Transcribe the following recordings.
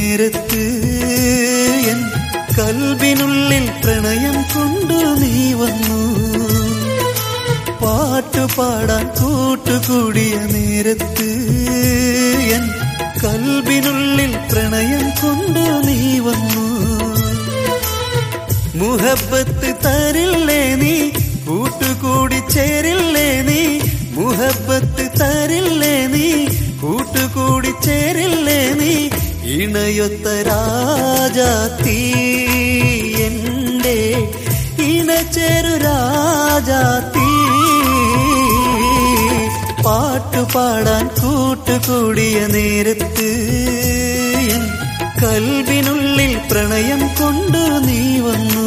നേരത്ത് എൻ കൽബിനുള്ളിൽ പ്രണയം കൊണ്ടു നീ വന്നു. പാട്ടുപാടാൻ കൂട്ടുകൂടിയ നേരത്ത് എൻ കൽബിനുള്ളിൽ പ്രണയം കൊണ്ടു നീ വന്നു. മുഹബ്ബത്ത് തരില്ലേ നീ, കൂട്ടുകൂടി ചേരില്ലേ നീ. മുഹബ്ബത്ത് തരില്ലേ നീ, കൂട്ടുകൂടി ചേരില്ലേ നീ. ഇണയൊത്ത രാജാത്തീ എന്റെ ഇണചേരു രാജാത്തീ. പാട്ടുപാടാൻ കൂട്ടുകൂടിയ നേരത്ത് എൻ കൽബിനുള്ളിൽ പ്രണയം കൊണ്ടു നീ വന്നു.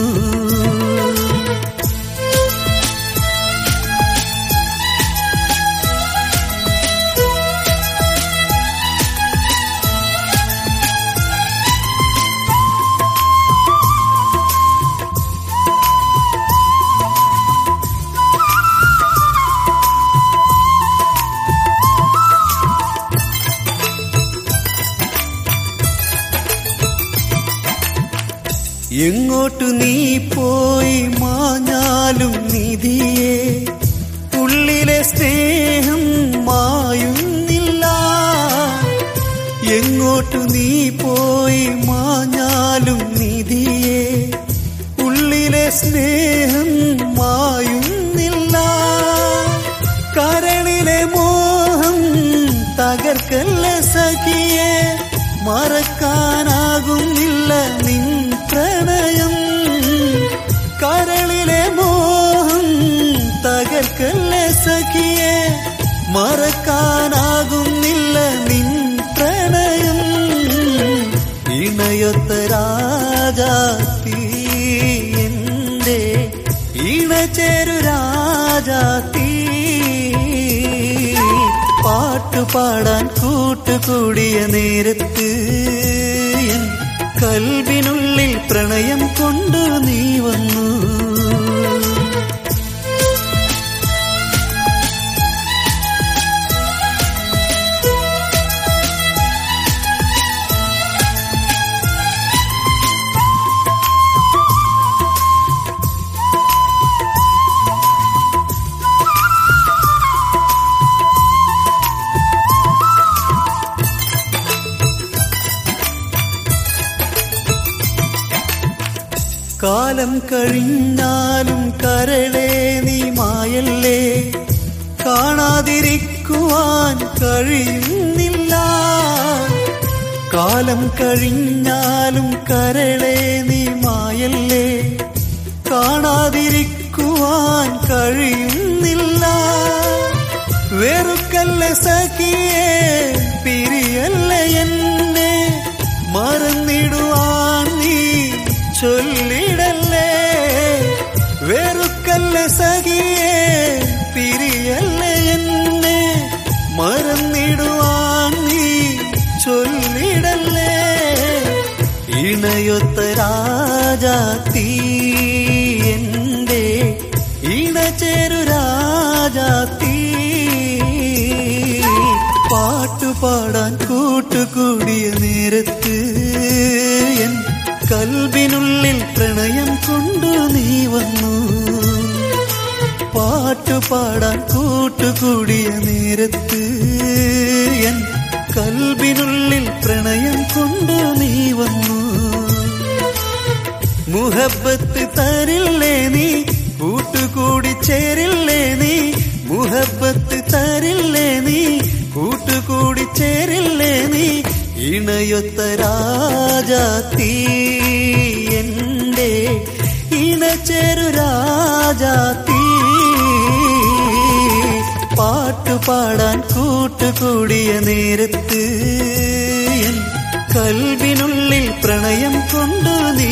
എങ്ങോട്ടു നീ പോയി മാഞ്ഞാലും നിധിയെ, ഉള്ളിലെ സ്നേഹം മായുന്നില്ല. എങ്ങോട്ടു നീ പോയി മാഞ്ഞാലും നിധിയെ, ഉള്ളിലെ സ്നേഹം മായുന്നില്ല. കരളിലെ മോഹം തകർക്കല്ല സഖിയെ, മറക്കാനാകുന്നില്ല നിൻ പ്രണയം. കരളിലെ മോഹം തകർക്കല്ല സഖിയെ, മറക്കാനാകുന്നില്ല നിൻ പ്രണയം. ഇണയൊത്ത രാജാത്തീ എന്റെ ഇണചേരു രാജാത്തീ. പാട്ടുപാടാൻ കൂട്ടുകൂടിയ നേരത്ത് എൻ കൽബിനുള്ളിൽ പ്രണയം കൊണ്ടു നീ വന്നു. കാലം കഴിഞ്ഞാലും കരളേ നീ മായല്ലേ, കാണാതിരിക്കുവാൻ കഴിയുന്നില്ല. കാലം കഴിഞ്ഞാലും കരളേ നീ മായല്ലേ, കാണാതിരിക്കുവാൻ കഴിയുന്നില്ല. വെറുക്കല്ല സഖിയെ, പിരിയല്ല എന്നെ, മറന്നിടുവാൻ നീ ചൊല്ലിടല്ലേ. വെറുക്കല്ല സഖിയെ, പിരിയല്ല എന്നെ, മറന്നിടുവാൻ നീ ചൊല്ലിടല്ലേ. ഇണയൊത്ത രാജാത്തീ എന്റെ ഇണചേരു രാജാത്തീ. പാട്ടുപാടാൻ കൂട്ടുകൂടിയ നേരത്ത് എൻ കൽബിനുള്ളിൽ പ്രണയം കൊണ്ടു നീ വന്നു. പാട്ടുപാടാൻ കൂട്ടുകൂടിയ നേരത്ത് എൻ കൽബിനുള്ളിൽ പ്രണയം കൊണ്ടു നീ വന്നു. മുഹബ്ബത്ത് തരില്ലേ നീ, കൂട്ടുകൂടി ചേരില്ലേ നീ. മുഹബ്ബത്ത് തരില്ലേ നീ, കൂട്ടുകൂടി ചേരില്ലേ നീ. ഇണയൊത്ത രാജാത്തീ എന്റെ ഇണചേരു രാജാത്തീ. പാട്ടുപാടാൻ കൂട്ടുകൂടിയ നേരത്ത് എൻ കൽബിനുള്ളിൽ പ്രണയം കൊണ്ടു നീ